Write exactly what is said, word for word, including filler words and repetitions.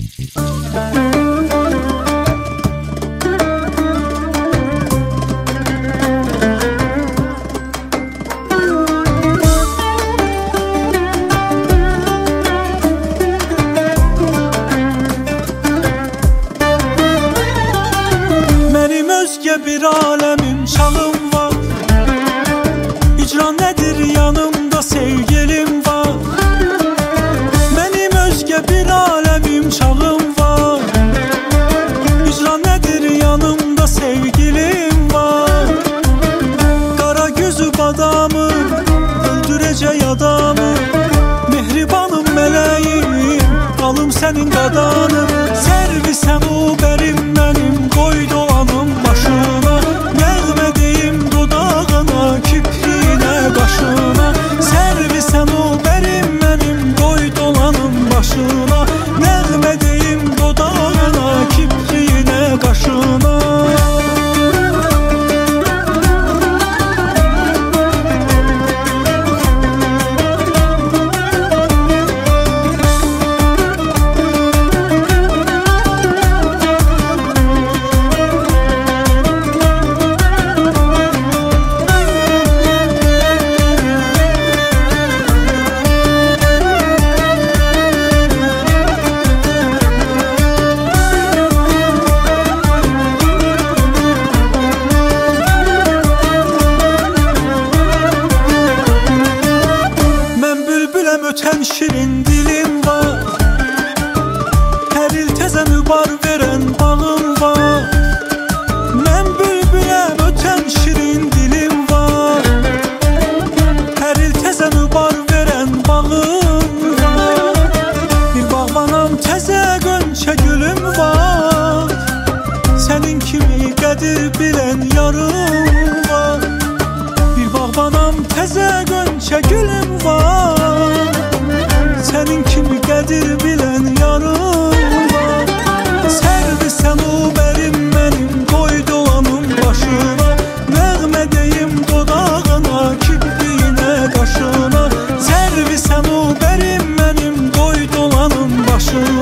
Özge bir alemim çağım var. Hicran nedir yanımda sevgilim var. Benim özge bir alemim çağım var. Hicran nedir yanımda sevgilim var. Kara gözü badamı öldürəcək adamı. Mehribanım meleğim alım senin qadanım. Servisem o berim benim koy dolanım başına. Nəğmə deyim dodağına kipriyinə qaşına. Servisem o berim benim koy dolanım başına. Nəğmə deyim dodağına kipriyinə qaşına. Öten şirin dilim var. Her il teze mübar veren bağım var. Ben bülbülem öten şirin dilim var. Her il teze mübar veren bağım var. Bir bağbanam teze gönçe gülüm var. Senin kimi qədir bilen yarım var. Bir bağbanam teze gönçe gülüm var. Senin kimi qədir bilən yarım var. Servisem o berim benim koy dolanım başına. Nəğmə deyim dodağına kipriyinə qaşına. Servisem o berim benim koy dolanım başına.